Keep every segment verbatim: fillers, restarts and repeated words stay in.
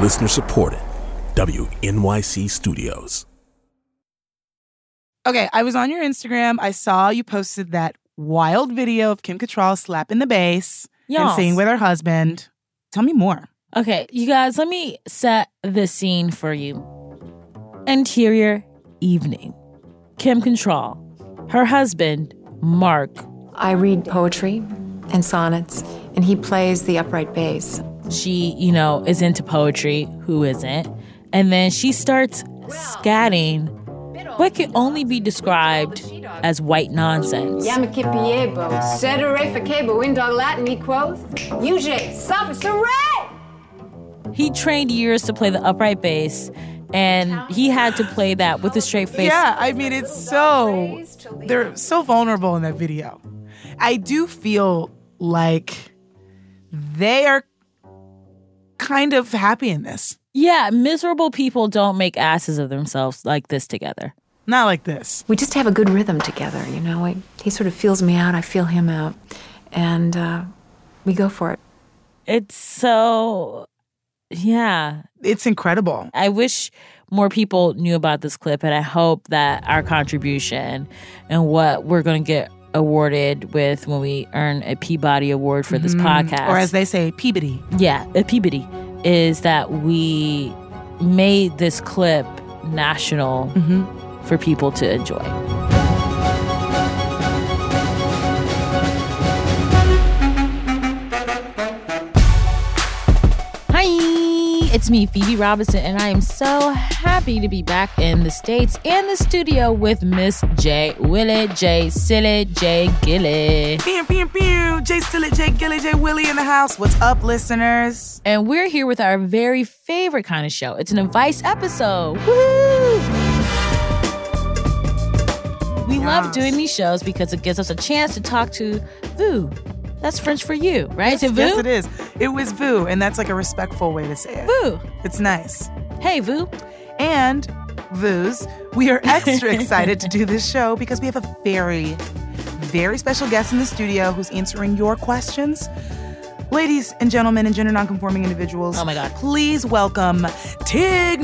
Listener supported. W N Y C Studios. Okay, I was on your Instagram. I saw you posted that wild video of Kim Cattrall slapping the bass Yes. and singing with her husband. Tell me more. Okay, you guys, let me set the scene for you. Interior evening. Kim Cattrall, her husband, Mark. I read poetry and sonnets, and he plays the upright bass. She, you know, is into poetry. Who isn't? And then she starts scatting what can only be described as white nonsense. Yamakipiebo, Sedere Fakebo, Indog Latin, E quoth, Uje, Safasare! He trained years to play the upright bass, and he had to play that with a straight face. Yeah, I mean, it's so... They're so vulnerable in that video. I do feel like they are kind of happy in this. Yeah, miserable people don't make asses of themselves like this together. Not like this. We just have a good rhythm together, you know? I, he sort of feels me out, I feel him out, and uh, we go for it. It's so... Yeah. It's incredible. I wish more people knew about this clip, and I hope that our contribution and what we're going to get awarded with when we earn a Peabody Award for this mm-hmm. podcast. Or as they say, Peabody. Yeah, a Peabody. Is that we made this clip national mm-hmm. for people to enjoy. It's me, Phoebe Robinson, and I am so happy to be back in the States and the studio with Miss J. Willie, J. Silly, J. Gilly. Pew, pew, pew. J. Silly, J. Gilly, J. Willie in the house. What's up, listeners? And we're here with our very favorite kind of show. It's an advice episode. Woo! We yes. love doing these shows because it gives us a chance to talk to Vu. That's French for you, right? Yes, is it Vu? Yes, it is. It was Vu, and that's like a respectful way to say it. Vu. It's nice. Hey, Vu. And Vus, we are extra excited to do this show because we have a very, very special guest in the studio who's answering your questions. Ladies and gentlemen and gender nonconforming individuals, oh my God, please welcome Tig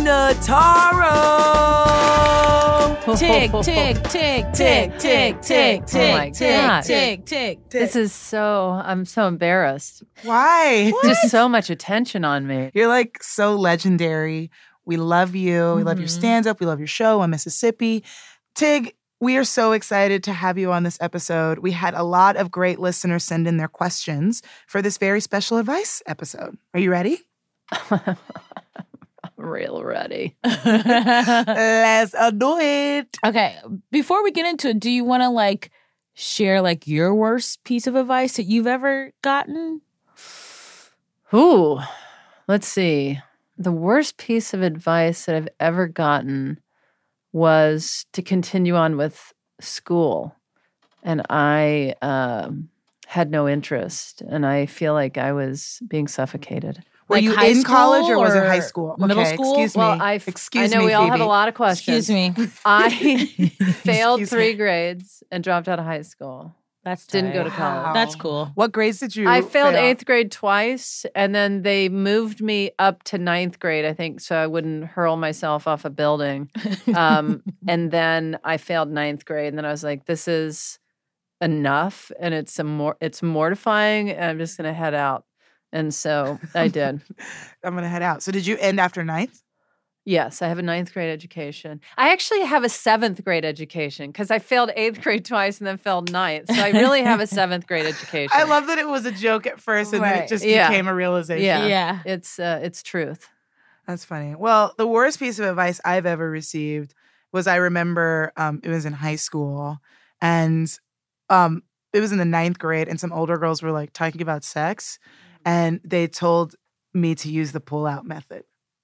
Notaro. Tig, Tig, Tig, Tig, Tig, Tig, Tig, oh my Tig, God. Tig, Tig. This is so, I'm so embarrassed. Why? Just so much attention on me. You're like so legendary. We love you. Mm-hmm. We love your stand-up. We love your show on Mississippi. Tig, we are so excited to have you on this episode. We had a lot of great listeners send in their questions for this very special advice episode. Are you ready? I'm real ready. Let's do it. Okay, before we get into it, do you want to like share like your worst piece of advice that you've ever gotten? Ooh, let's see. The worst piece of advice that I've ever gotten was to continue on with school. And I um, had no interest. And I feel like I was being suffocated. Were like you high in college or, or was it high school? Middle okay, school? Excuse me. Well, I, excuse I know me, we all Phoebe. have a lot of questions. Excuse me. I failed Excuse three me. grades and dropped out of high school. That's Didn't go to tight. college. Wow. That's cool. What grades did you I failed fail? eighth grade twice, and then they moved me up to ninth grade, I think, so I wouldn't hurl myself off a building. Um, and then I failed ninth grade, and then I was like, this is enough, and it's a mor- it's mortifying, and I'm just going to head out. And so I did. I'm going to head out. So did you end after ninth? Yes, I have a ninth grade education. I actually have a seventh grade education because I failed eighth grade twice and then failed ninth. So I really have a seventh grade education. I love that it was a joke at first and then Right. it just Yeah. became a realization. Yeah, Yeah. it's uh, it's truth. That's funny. Well, the worst piece of advice I've ever received was I remember um, it was in high school and um, it was in the ninth grade and some older girls were like talking about sex and they told me to use the pull-out method.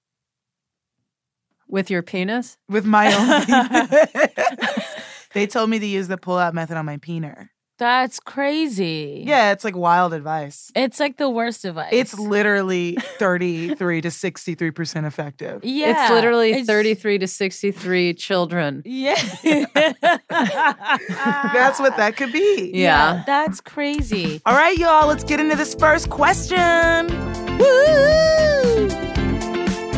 With your penis? With my own penis. They told me to use the pull-out method on my peener. That's crazy. Yeah, it's like wild advice. It's like the worst advice. It's literally thirty-three to sixty-three percent effective. yeah. It's literally it's- thirty-three to sixty-three children. Yeah. That's what that could be. Yeah. That's crazy. All right, y'all, let's get into this first question. Woo!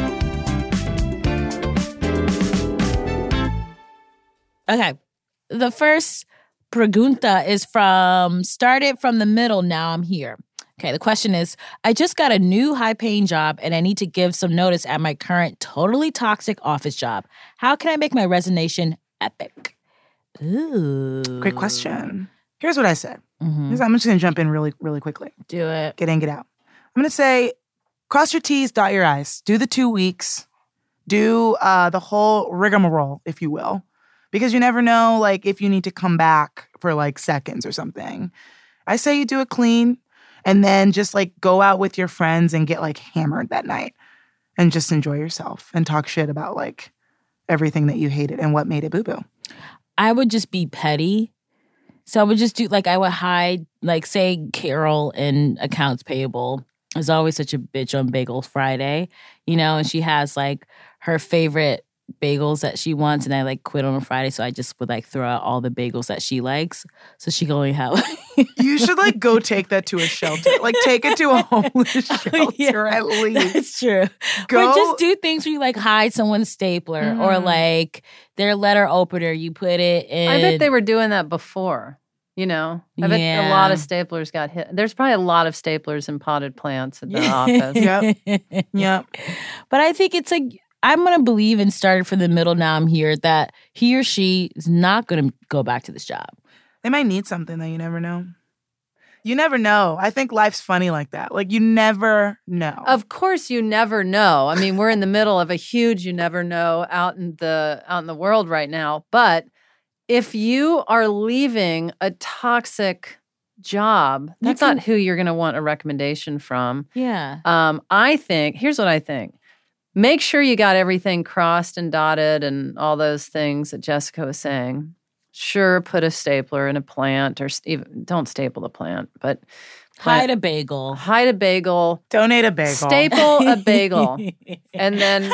Okay. The first pregunta is from, started from the middle, now I'm here. Okay, the question is, I just got a new high-paying job and I need to give some notice at my current totally toxic office job. How can I make my resignation epic? Ooh. Great question. Here's what I said. Mm-hmm. I'm just going to jump in really, really quickly. Do it. Get in, get out. I'm going to say, cross your T's, dot your I's. Do the two weeks. Do uh, the whole rigmarole, if you will. Because you never know, like, if you need to come back for, like, seconds or something. I say you do it clean. And then just, like, go out with your friends and get, like, hammered that night. And just enjoy yourself and talk shit about, like, everything that you hated and what made it boo-boo. I would just be petty. So I would just do, like, I would hide, like, say Carol in accounts payable is always such a bitch on Bagel Friday, you know, and she has, like, her favorite bagels that she wants, and I, like, quit on a Friday, so I just would, like, throw out all the bagels that she likes, so she can only have... You should, like, go take that to a shelter. Like, take it to a homeless shelter oh, yeah, at least. That's true. Go... Or just do things where you, like, hide someone's stapler mm. or, like, their letter opener. You put it in... I bet they were doing that before, you know? I bet yeah. a lot of staplers got hit. There's probably a lot of staplers and potted plants at the office. Yep. Yep. But I think it's, like... I'm going to believe and started from the middle, now I'm here, that he or she is not going to go back to this job. They might need something that you never know. You never know. I think life's funny like that. Like, you never know. Of course you never know. I mean, we're in the middle of a huge you never know out in the out in the world right now. But if you are leaving a toxic job, that's can, not who you're going to want a recommendation from. Yeah. Um, I think, here's what I think. Make sure you got everything crossed and dotted and all those things that Jessica was saying. Sure, put a stapler in a plant or even, don't staple the plant, but plant, hide a bagel. Hide a bagel. Donate a bagel. Staple a bagel. And then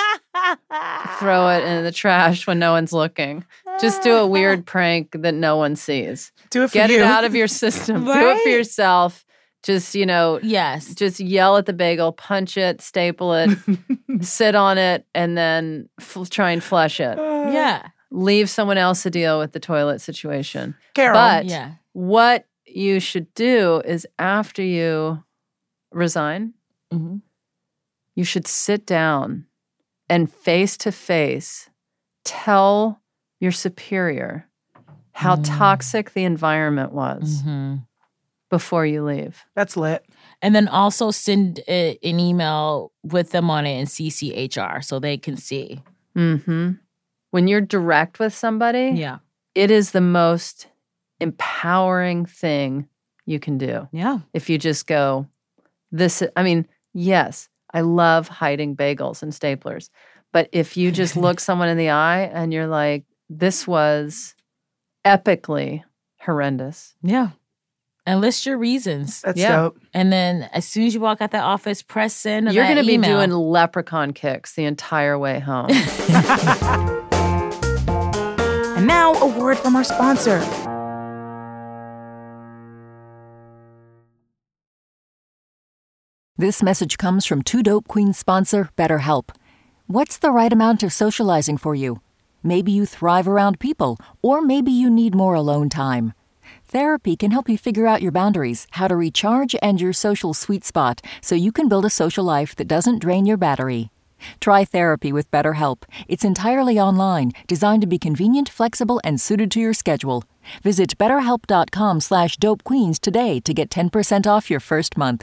throw it in the trash when no one's looking. Just do a weird prank that no one sees. Do it for Get you. it out of your system. Right? Do it for yourself. Just, you know, yes. Just yell at the bagel, punch it, staple it, sit on it, and then f- try and flush it. Uh, yeah. Leave someone else to deal with the toilet situation. Carol. But yeah. what you should do is after you resign, mm-hmm. you should sit down and face to face tell your superior how mm. toxic the environment was. Mm-hmm. Before you leave. That's lit. And then also send a, an email with them on it and C C H R so they can see. Mm-hmm. When you're direct with somebody, yeah, it is the most empowering thing you can do. Yeah. If you just go, this, I mean, yes, I love hiding bagels and staplers. But if you just look someone in the eye and you're like, this was epically horrendous. Yeah. And list your reasons. That's yeah. dope. And then as soon as you walk out that office, press send. You're going to be email. doing leprechaun kicks the entire way home. And now a word from our sponsor. This message comes from Two Dope Queens sponsor, BetterHelp. What's the right amount of socializing for you? Maybe you thrive around people, or maybe you need more alone time. Therapy can help you figure out your boundaries, how to recharge, and your social sweet spot so you can build a social life that doesn't drain your battery. Try therapy with BetterHelp. It's entirely online, designed to be convenient, flexible, and suited to your schedule. Visit betterhelp.com slash dopequeens today to get ten percent off your first month.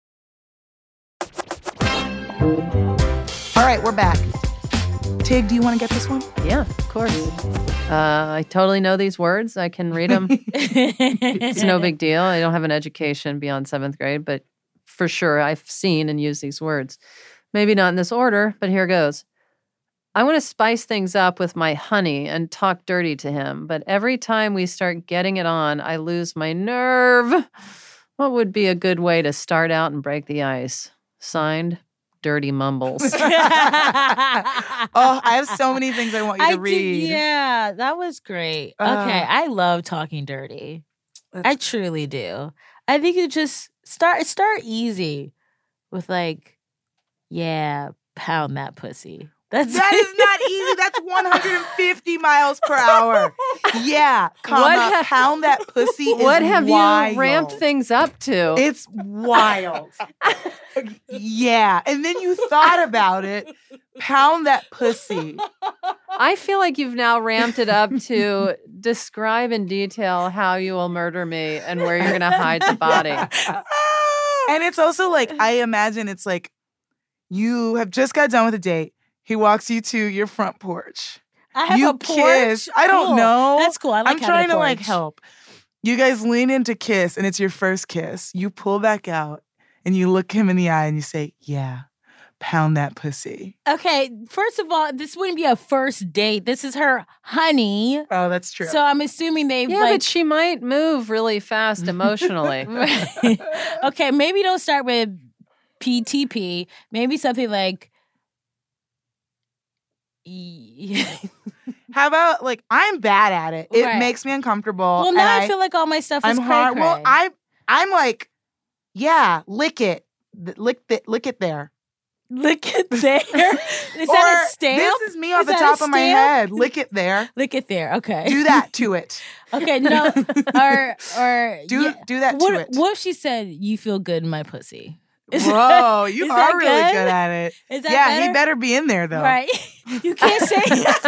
All right, we're back. Tig, do you want to get this one? Yeah, of course. Uh, I totally know these words. I can read them. It's no big deal. I don't have an education beyond seventh grade, but for sure I've seen and used these words. Maybe not in this order, but here goes. I want to spice things up with my honey and talk dirty to him, but every time we start getting it on, I lose my nerve. What would be a good way to start out and break the ice? Signed, Dirty Mumbles. Oh, I have so many things I want you to I read. Did, yeah, that was great. Uh, okay, I love talking dirty. I truly do. I think you just start start easy with like, yeah, pound that pussy. That's That is not easy. That's one hundred fifty miles per hour. Yeah, comma, What ha- pound that pussy is What have wild. you ramped things up to? It's wild. Yeah, and then you thought about it. Pound that pussy. I feel like you've now ramped it up to describe in detail how you will murder me and where you're going to hide the body. And it's also like, I imagine it's like you have just got done with a date. He walks you to your front porch. I have you a porch. kiss. I don't Cool. know. That's cool. I like I'm having trying a to like porch. help. You guys lean in to kiss, and it's your first kiss. You pull back out, and you look him in the eye, and you say, "Yeah, pound that pussy." Okay, first of all, this wouldn't be a first date. This is her honey. Oh, that's true. So I'm assuming they've Yeah, like. but she might move really fast emotionally. Okay, maybe don't start with P T P. Maybe something like. How about like I'm bad at it. It Right. makes me uncomfortable. Well, and now I, I feel like all my stuff is I'm hard. cray-cray. Well, I I'm like, yeah, lick it, Th- lick the, lick it there. Lick it there. Is Or, that a stamp? This is me off Is the that top a of my stamp? head. Lick it there. Lick it there. Okay. Do that to it. Okay. No. Or or Do yeah. do that what, to it. What if she said you feel good in my pussy? Is Whoa, that- you is are that really good? good at it. Is that yeah, better? he better be in there though. Right. You can't say.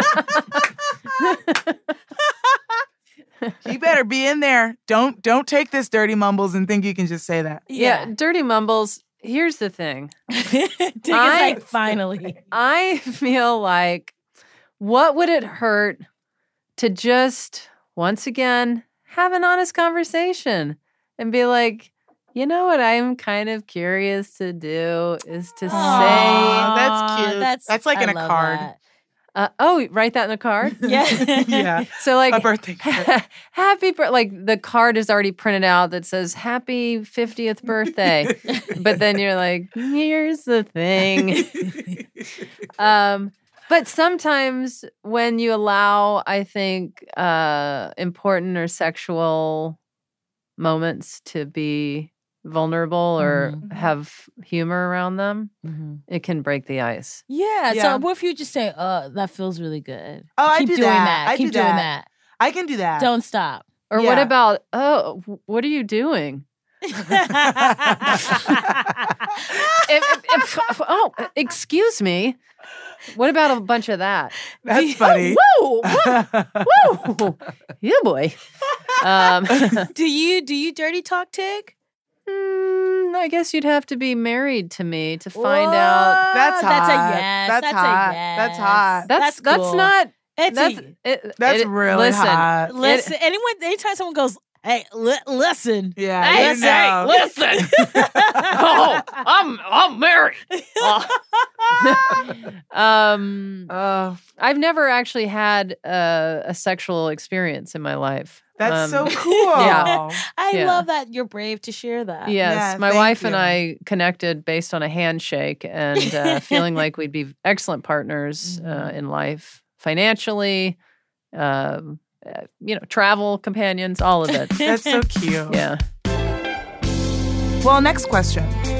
He better be in there. Don't don't take this dirty mumbles and think you can just say that. Yeah, dirty mumbles. Here's the thing. Dick is I- like finally. I feel like what would it hurt to just once again have an honest conversation and be like, you know what I'm kind of curious to do is to Aw, say, that's cute. That's That's like in I a love card. that. uh, oh, write that in a card. Yeah. Yeah. So like A birthday card. happy bir- like the card is already printed out that says happy fiftieth birthday. But then you're like, here's the thing. um but sometimes when you allow, I think, uh important or sexual moments to be vulnerable or Mhm. have humor around them, Mhm. it can break the ice. Yeah. Yeah. So what if you just say, "Uh, that feels really good." Oh, I Keep do doing that. I Keep do doing that. that. I can do that. Don't stop. Or what Yeah. about, oh, wh- what are you doing? If- if- if- oh, excuse me. What about a bunch of that? That's funny. Whoa, whoa, whoa. Yeah, boy. Um, do you do you dirty talk, Tig? mm, I guess you'd have to be married to me to find out. That's That's a hot. yes. That's That's, hot. a yes. That's hot. That's That's that's, cool. not. It's That's a, it, That's it- really listen, hot. listen. anyone, anytime someone goes, "Hey, li- listen." Yeah, Hey, you say, know. Listen. oh, I'm I'm married. um, Oh, I've never actually had a, a sexual experience in my life. that's Um, so cool. yeah. I Yeah. love that you're brave to share that. Yes, Yeah, my thank wife and you. I connected based on a handshake and uh, feeling like we'd be excellent partners uh, in life, financially, um, uh, you know, travel companions, all of it. That's so cute. Yeah. Well, next question.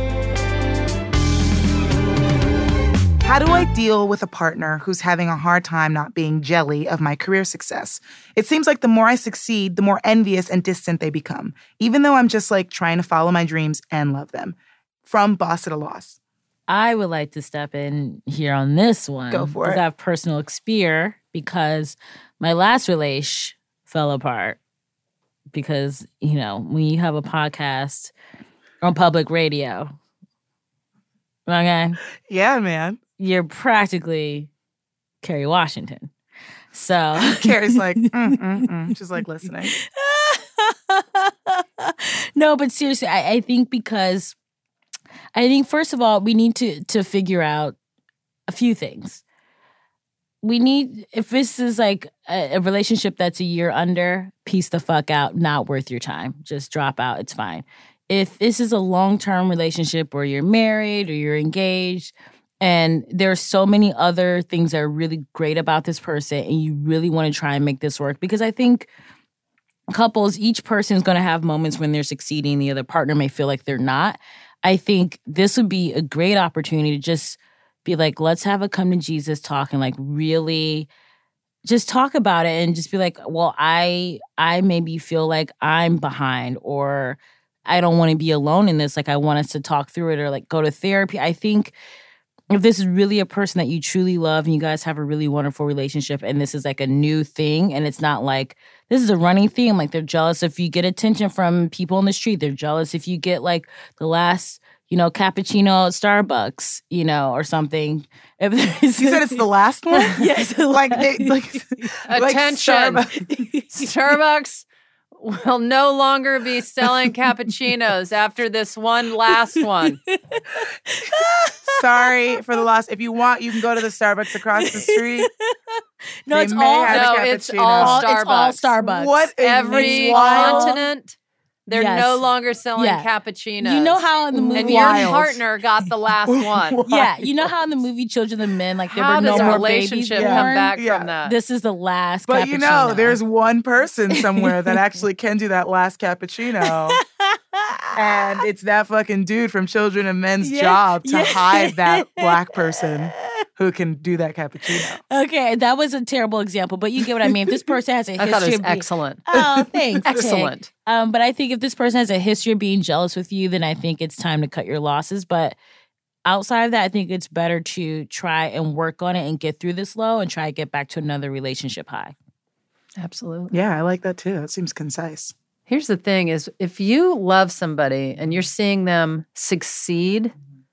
How do I deal with a partner who's having a hard time not being jelly of my career success? It seems like the more I succeed, the more envious and distant they become, even though I'm just like trying to follow my dreams and love them. From Boss at a Loss. I would like to step in here on this one. Go for 'cause it. I have personal experience because my last relation fell apart. Because, you know, when you have a podcast on public radio, okay, Yeah, man. you're practically Kerry Washington. So Carrie's like, mm, mm, mm. She's like listening. no, but seriously, I, I think because I think first of all, we need to to figure out a few things. We need, if this is like a, a relationship that's a year under, piece the fuck out, not worth your time. Just drop out. It's fine. If this is a long-term relationship where you're married or you're engaged and there's so many other things that are really great about this person and you really want to try and make this work, because I think couples, each person is going to have moments when they're succeeding. The other partner may feel like they're not. I think this would be a great opportunity to just be like, let's have a come to Jesus talk and like really just talk about it and just be like, well, I I maybe feel like I'm behind, or I don't want to be alone in this. Like, I want us to talk through it or like go to therapy. I think if this is really a person that you truly love and you guys have a really wonderful relationship and this is like a new thing and it's not like this is a running theme, like they're jealous if you get attention from people on the street. They're jealous if you get like the last, you know, cappuccino at Starbucks, you know, or something. If you said it's the last one? Yes. like, they, like, Attention. Like Starbucks. Starbucks will no longer be selling cappuccinos after this one last one. Sorry for the loss. If you want, you can go to the Starbucks across the street. No, They it's may all have no, a it's cappuccino. all It's all Starbucks. What a Every wild- continent, they're Yes. no longer selling Yeah. cappuccinos. You know how in the movie and your Wild. partner got the last one. Yeah, you know how in the movie Children of Men, like there How were no does a more relationship babies come born? back Yeah. from that? This is the last But you know, cappuccino. there's one person somewhere that actually can do that last cappuccino. And it's that fucking dude from Children of Men's Yeah, job to yeah. hide that black person who can do that cappuccino. Okay, that was a terrible example, but you get what I mean. If this person has a I history thought it was of being, excellent. Oh, thanks. Tick. Excellent. Um, but I think if this person has a history of being jealous with you, then I think it's time to cut your losses. But outside of that, I think it's better to try and work on it and get through this low and try to get back to another relationship high. Absolutely. Yeah, I like that too. It seems concise. Here's the thing is if you love somebody and you're seeing them succeed,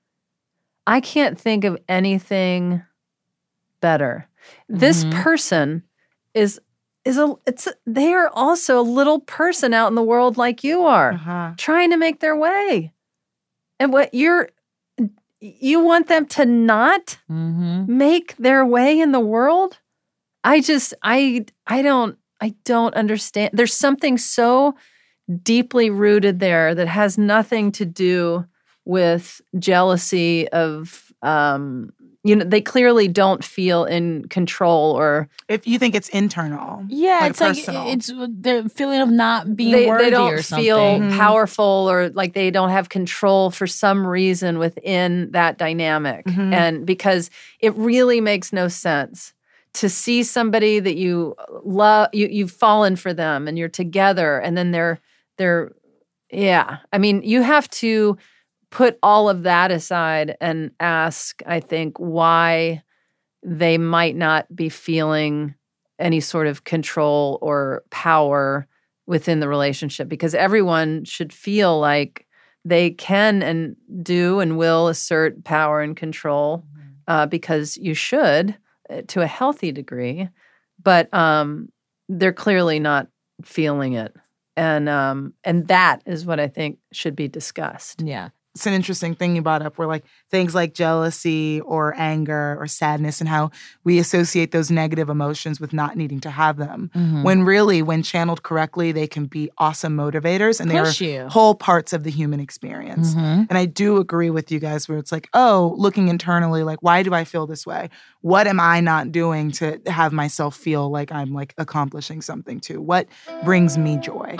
I can't think of anything better. This Mhm. person is is a it's a, they are also a little person out in the world like you are, Uh-huh. trying to make their way. And what you're you want them to not Mm-hmm. make their way in the world? I just I I don't I don't understand. There's something so deeply rooted there that has nothing to do with jealousy of um you know, they clearly don't feel in control or If you think it's internal. Yeah, like it's personal. like it's the feeling of not being they, worthy they don't or something. feel Mhm. powerful or like they don't have control for some reason within that dynamic. Mhm. And because it really makes no sense to see somebody that you love, you, you've fallen for them and you're together and then they're, they're, yeah. I mean, you have to put all of that aside and ask, I think, why they might not be feeling any sort of control or power within the relationship, because everyone should feel like they can and do and will assert power and control, uh, because you should uh, to a healthy degree, but um, they're clearly not feeling it. And um, and that is what I think should be discussed. Yeah. It's an interesting thing you brought up where like things like jealousy or anger or sadness and how we associate those negative emotions with not needing to have them. Mhm. When really, when channeled correctly, they can be awesome motivators and Push they're you. whole parts of the human experience. Mhm. And I do agree with you guys where it's like, oh, looking internally, like, why do I feel this way? What am I not doing to have myself feel like I'm like accomplishing something too? What brings me joy?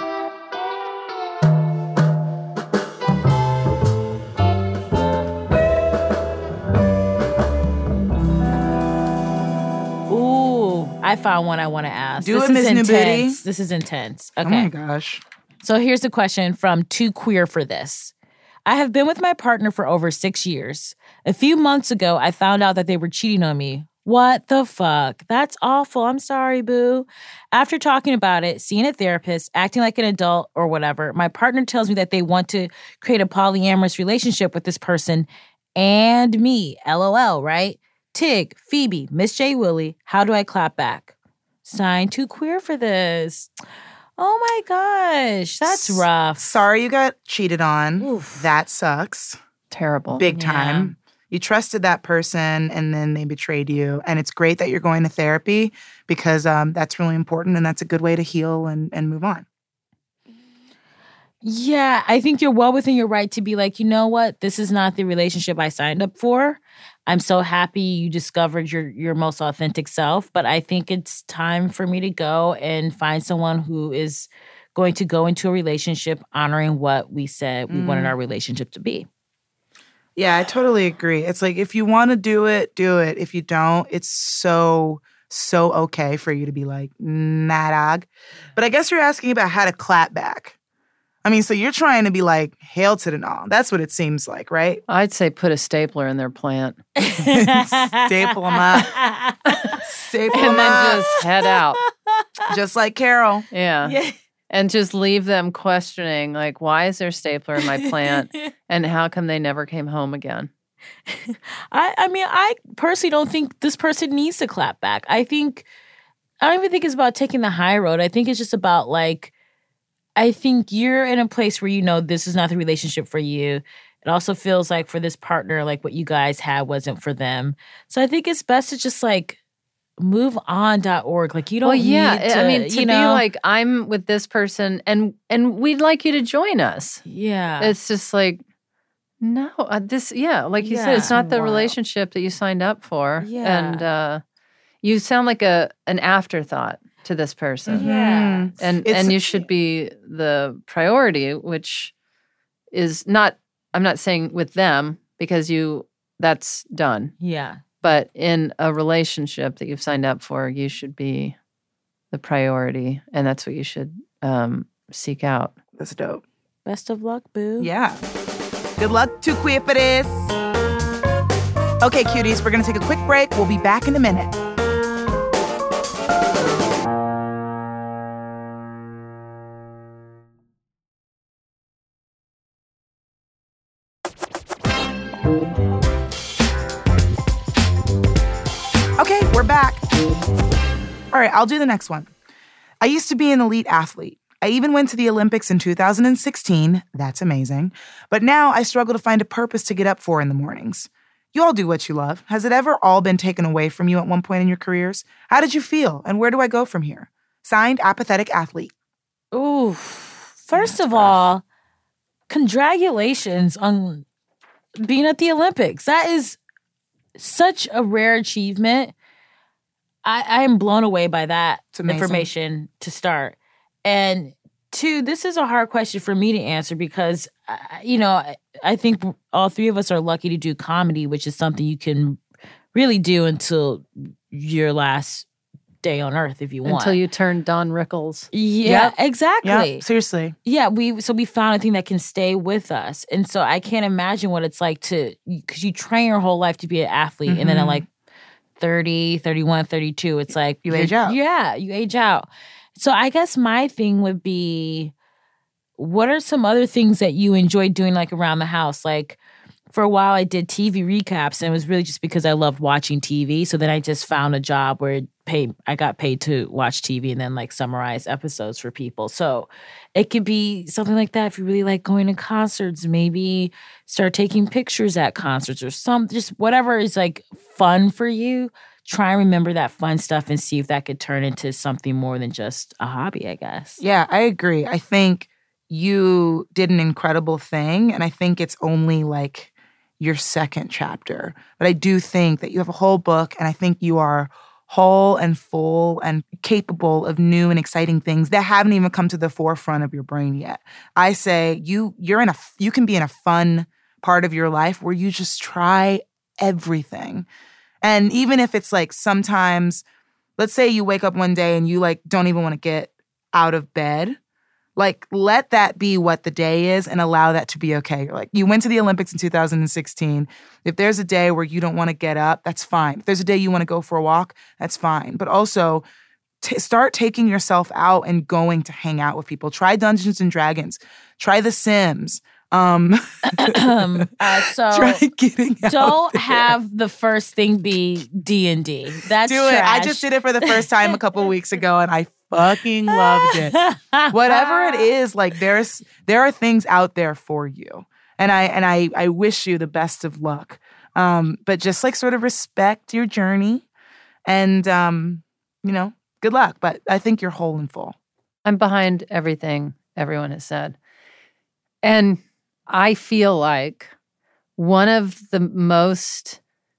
Ooh, I found one I want to ask. Do this it, is Miss New Booty. intense. This is intense. Okay. Oh my gosh. So here's a question from Too Queer for This. I have been with my partner for over six years. A few months ago, I found out that they were cheating on me. What the fuck? That's awful. I'm sorry, boo. After talking about it, seeing a therapist, acting like an adult or whatever, my partner tells me that they want to create a polyamorous relationship with this person and me. LOL, right? Tig, Phoebe, Miss J. Willie, how do I clap back? Signed, Too Queer for This. Oh my gosh, that's S- rough. Sorry you got cheated on. Oof. That sucks. Terrible. Big Yeah. time. You trusted that person and then they betrayed you. And it's great that you're going to therapy because um, that's really important and that's a good way to heal and, and move on. Yeah, I think you're well within your right to be like, you know what? This is not the relationship I signed up for. I'm so happy you discovered your your most authentic self, but I think it's time for me to go and find someone who is going to go into a relationship honoring what we said we Mm. wanted our relationship to be. Yeah, I totally agree. It's like, if you want to do it, do it. If you don't, it's so, so okay for you to be like, nah, dog. But I guess you're asking about how to clap back. I mean, so you're trying to be like, hail to the gnaw. That's what it seems like, right? I'd say put a stapler in their plant. Staple them up. Staple them And then up. just head out. Just like Carol. Yeah. Yeah. And just leave them questioning, like, why is there a stapler in my plant? And how come they never came home again? I, I mean, I personally don't think this person needs to clap back. I think, I don't even think it's about taking the high road. I think it's just about like, I think you're in a place where you know this is not the relationship for you. It also feels like for this partner, like what you guys had wasn't for them. So I think it's best to just like move on dot org. Like you don't well, yeah. need to, I mean, to you be know, like, I'm with this person and and we'd like you to join us. yeah. It's just like, no, uh, this, yeah, like you said, it's Yeah. not the Wow. relationship that you signed up for. Yeah. And uh, you sound like a an afterthought to this person. Yeah. Mhm. And It's- and you should be the priority, which is not, I'm not saying with them because you, that's done. Yeah. But in a relationship that you've signed up for, you should be the priority. And that's what you should um, seek out. That's dope. Best of luck, boo. Yeah. Good luck to queer for this. Okay, cuties, we're going to take a quick break. We'll be back in a minute. Okay, we're back. All right, I'll do the next one. I used to be an elite athlete. I even went to the Olympics in two thousand sixteen. That's amazing. But now I struggle to find a purpose to get up for in the mornings. You all do what you love. Has it ever all been taken away from you at one point in your careers? How did you feel? And where do I go from here? Signed, Apathetic Athlete. Ooh. First of all, congratulations on being at the Olympics. That is such a rare achievement. I, I am blown away by that It's amazing. information to start. And two, this is a hard question for me to answer because, uh, you know, I, I think all three of us are lucky to do comedy, which is something you can really do until your last day on earth if you want. Until you turn Don Rickles. Yeah, Yep. exactly. Yeah, seriously. Yeah, we so we found a thing that can stay with us. And so I can't imagine what it's like to, because you train your whole life to be an athlete. And then at Mhm. like thirty, thirty-one, thirty-two, it's like. You you're- age out. Yeah, you age out. So I guess my thing would be, what are some other things that you enjoy doing like around the house? Like for a while I did T V recaps and it was really just because I loved watching T V. So then I just found a job where it paid, I got paid to watch T V and then like summarize episodes for people. So it could be something like that. If you really like going to concerts, maybe start taking pictures at concerts or some, just whatever is like fun for you. Try and remember that fun stuff and see if that could turn into something more than just a hobby, I guess. Yeah, I agree. I think you did an incredible thing, and I think it's only like your second chapter. But I do think that you have a whole book, and I think you are whole and full and capable of new and exciting things that haven't even come to the forefront of your brain yet. I say you you're in a you can be in a fun part of your life where you just try everything. And even if it's like sometimes, let's say you wake up one day and you like don't even want to get out of bed, like let that be what the day is and allow that to be okay. You're like, you went to the Olympics in two thousand sixteen. If there's a day where you don't want to get up, that's fine. If there's a day you want to go for a walk, that's fine. But also t- start taking yourself out and going to hang out with people. Try Dungeons and Dragons. Try The Sims. Um, um, uh, so try getting out don't there. have the first thing be D and D. That's Do it. I trash. just did it for the first time a couple weeks ago, and I fucking loved it. Whatever it is, like there's there are things out there for you, and I and I I wish you the best of luck. Um, but just like sort of respect your journey, and um, you know, good luck. But I think you're whole and full. I'm behind everything everyone has said. And I feel like one of the most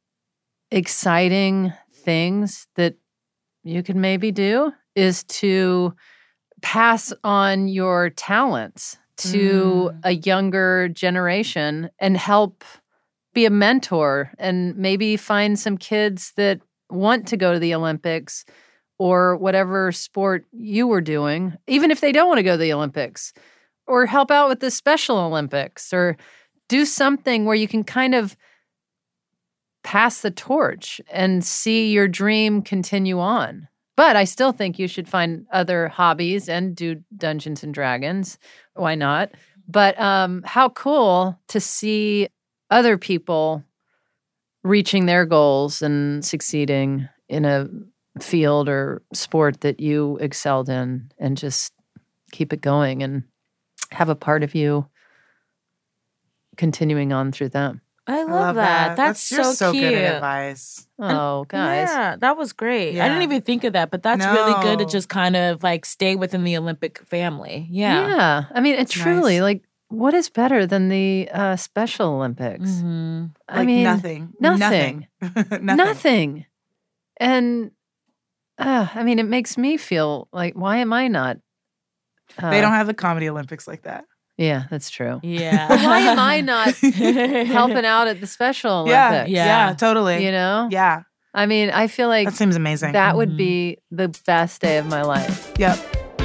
exciting things that you can maybe do is to pass on your talents to Mm. a younger generation and help be a mentor and maybe find some kids that want to go to the Olympics or whatever sport you were doing, even if they don't want to go to the Olympics, or help out with the Special Olympics, or do something where you can kind of pass the torch and see your dream continue on. But I still think you should find other hobbies and do Dungeons and Dragons. Why not? But um, how cool to see other people reaching their goals and succeeding in a field or sport that you excelled in, and just keep it going and have a part of you continuing on through them. I love, I love that. that. That's, You're so, so cute. good at advice. Oh, guys. Yeah, that was great. I Yeah. didn't even think of that, but that's really good to No. just kind of like stay within the Olympic family. Yeah. Yeah. I mean, it's truly Nice. like, what is better than the uh, Special Olympics? Mhm. I Like mean, nothing. Nothing. Nothing. Nothing. And uh, I mean, it makes me feel like, why am I not? Uh, They don't have the comedy Olympics like that. Yeah, that's true. Yeah. Why am I not helping out at the Special Yeah, Olympics? yeah, Yeah. totally. You know? Yeah, I mean, I feel like that seems amazing. that would Mhm. be the best day of my life. Yep.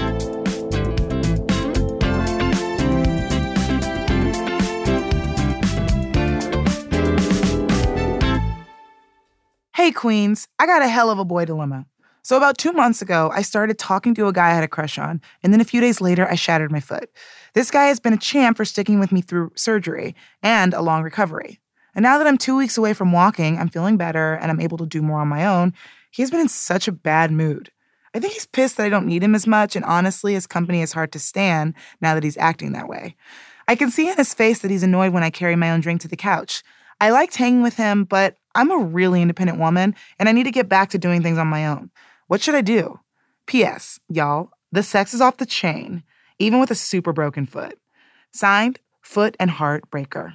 Hey, Queens, I got a hell of a boy dilemma. So about two months ago, I started talking to a guy I had a crush on, and then a few days later, I shattered my foot. This guy has been a champ for sticking with me through surgery and a long recovery. And now that I'm two weeks away from walking, I'm feeling better and I'm able to do more on my own. He's been in such a bad mood. I think he's pissed that I don't need him as much, and honestly, his company is hard to stand now that he's acting that way. I can see in his face that he's annoyed when I carry my own drink to the couch. I liked hanging with him, but I'm a really independent woman, and I need to get back to doing things on my own. What should I do? P S. Y'all, the sex is off the chain, even with a super broken foot. Signed, Foot and Heartbreaker.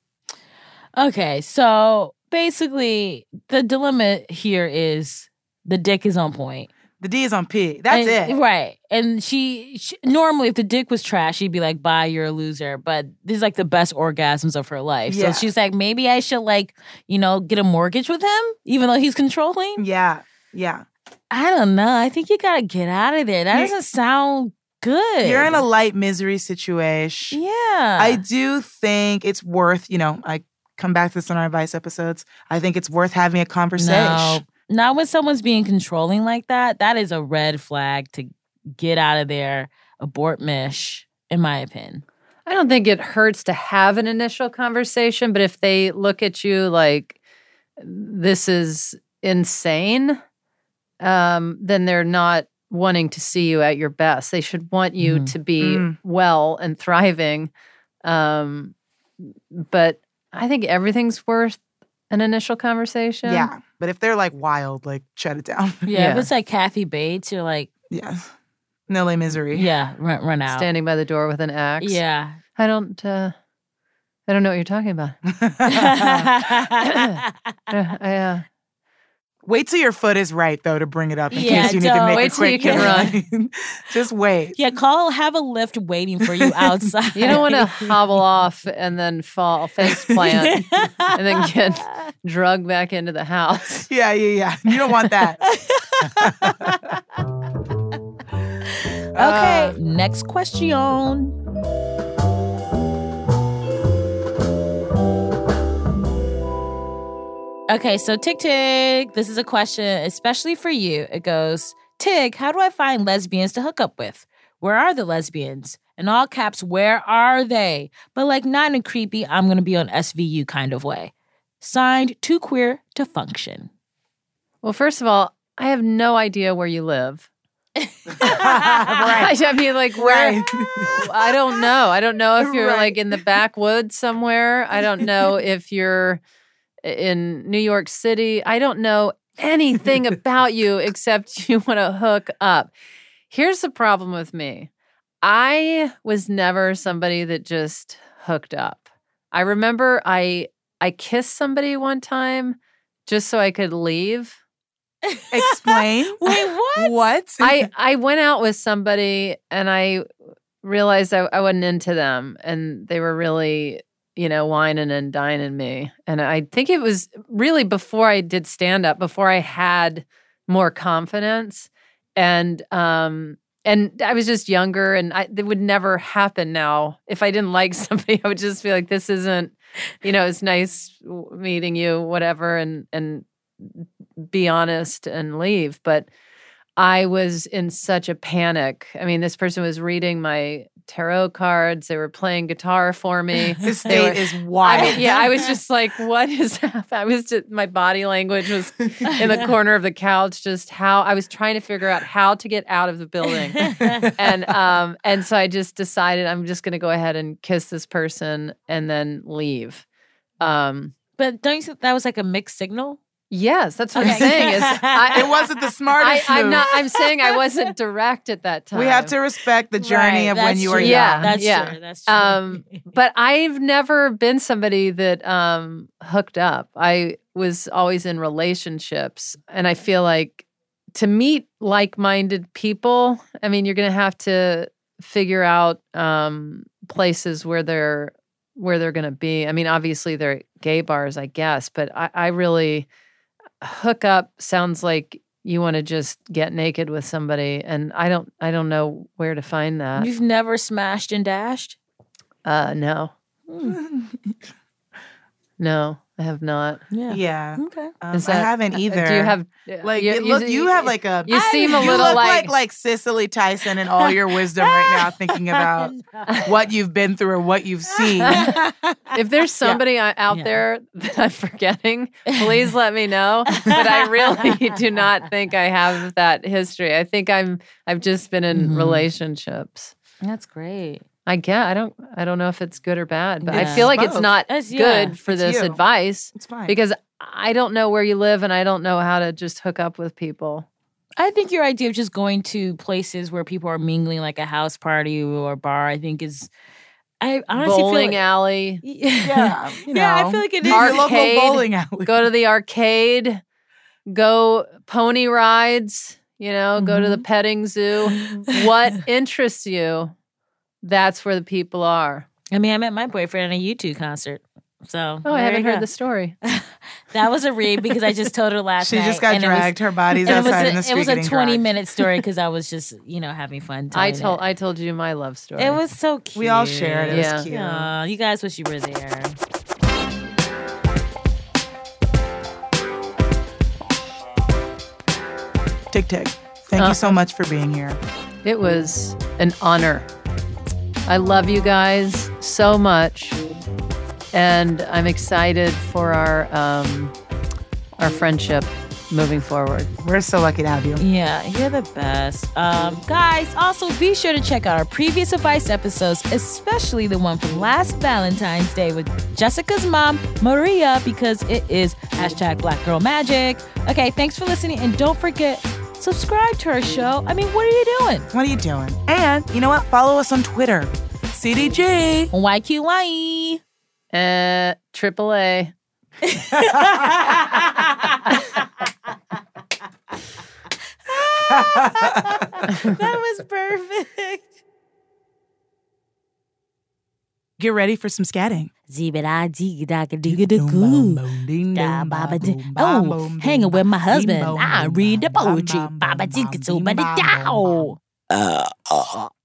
Okay, so basically, the dilemma here is the dick is on point. The D is on P. That's And- it. Right. And she, she, normally, if the dick was trash, she'd be like, bye, you're a loser. But these are like the best orgasms of her life. Yeah. So she's like, maybe I should, like, you know, get a mortgage with him, even though he's controlling. Yeah, yeah. I don't know. I think you got to get out of there. That You- doesn't sound good. You're in a light misery situation. Yeah. I do think it's worth, you know, I come back to this on our advice episodes. I think it's worth having a conversation. No, not when someone's being controlling like that. That is a red flag to get out of there, abort mish, in my opinion. I don't think it hurts to have an initial conversation, but if they look at you like this is insane, um, then they're not wanting to see you at your best. They should want you Mhm. to be Mm. well and thriving. Um, but I think everything's worth an initial conversation. Yeah. But if they're like wild, like shut it down. Yeah, Yeah. if it's like Kathy Bates, you're like, Yeah. No lay misery. yeah, run, run out. Standing by the door with an axe. Yeah. I don't. Uh, I don't know what you're talking about. yeah, Uh, I, uh, Wait till your foot is right, though, to bring it up in Yeah, case you need to don't. make Wait a till you quick can run. Just wait. call, have a lift waiting for you outside. you don't want to hobble off and then fall face plant and then get drugged back into the house. Yeah, yeah, yeah. You don't want that. Okay, next question. Okay, so Tig Tig, this is a question especially for you. It goes, Tig, how do I find lesbians to hook up with? Where are the lesbians? In all caps, where are they? But like not in a creepy, I'm going to be on S V U kind of way. Signed, Too Queer to Function. Well, first of all, I have no idea where you live. Right. I mean, like, where? Right. I don't know. I don't know if you're Right. like in the backwoods somewhere. I don't know if you're in New York City. I don't know anything about you except you want to hook up. Here's the problem with me. I was never somebody that just hooked up. I remember I I kissed somebody one time just so I could leave. Explain. Wait, what? What? I, I went out with somebody and I realized I, I wasn't into them and they were really you know, whining and dining me. And I think it was really before I did stand up, before I had more confidence. And um, and I was just younger, and I, it would never happen now. If I didn't like somebody, I would just be like, this isn't, you know, it's nice meeting you, whatever, and and be honest and leave. But I was in such a panic. I mean, this person was reading my tarot cards. They were playing guitar for me. This They date were- is wild. I mean, yeah, I was just like, what is happening? I was just, my body language was in the corner of the couch, just how I was trying to figure out how to get out of the building. and um, and so I just decided I'm just going to go ahead and kiss this person and then leave. Um, But don't you think that was like a mixed signal? yes, that's what I'm Okay. saying. Is I, It wasn't the I, smartest I'm move. not. I'm saying I wasn't direct at that time. We have to respect the journey Right, of when that's you were true. young. Yeah. That's yeah. true. That's true. Um, but I've never been somebody that um, hooked up. I was always in relationships. And I feel like to meet like-minded people, I mean, you're going to have to figure out um, places where they're where they're going to be. I mean, obviously they're gay bars, I guess, but I, I really hook up sounds like you want to just get naked with somebody, and I don't I don't know where to find that. You've never smashed and dashed? Uh, no. No, I have not. Yeah. Yeah. Okay. Um, Is I that- haven't either. Do you have Like you, it look, you, have like a. you seem a you little look like, like like Cicely Tyson in all your wisdom right now, thinking about what you've been through or what you've seen. if there's somebody I- out Yeah. there that I'm forgetting, please let me know. But I really do not think I have that history. I think I'm I've just been in Mhm. relationships. That's great. I get. I don't. I don't know if it's good or bad, but I Yeah. feel like it's Both. not That's- yeah, good for it's this you. advice It's fine. because I don't know where you live and I don't know how to just hook up with people. I think your idea of just going to places where people are mingling, like a house party or a bar, I think is. I honestly Bowling feel like, alley. yeah, you know, Yeah, I feel like it is. your local Arcade. bowling alley. Go to the arcade, go pony rides, you know, go to the petting zoo. What interests you? That's where the people are. I mean, I met my boyfriend at a U two concert. So Oh, I there haven't you heard go. the story. That was a read because I just told her last She night. just got and it was- dragged. Her body's and it was outside a, in the it street. was a getting twenty dragged. minute story because I was just, you know, having fun. I telling told it. I told you my love story. It was so cute. We all shared. It Yeah. was cute. Aw, you guys wish you were there. Tic Tic, thank Uh, you so much for being here. It was an honor. I love you guys so much, and I'm excited for our um, our friendship moving forward. We're so lucky to have you. Yeah, you're the best. Um, guys, also be sure to check out our previous advice episodes, especially the one from last Valentine's Day with Jessica's mom, Maria, because it is hashtag Black Girl Magic. Okay, thanks for listening, and don't forget, subscribe to our show. I mean, what are you doing? What are you doing? And you know what? Follow us on Twitter. C D G. Y Q Y. Uh, Triple A. That was perfect. Get ready for some scatting. Oh, hanging with my husband. I read the poetry. Baba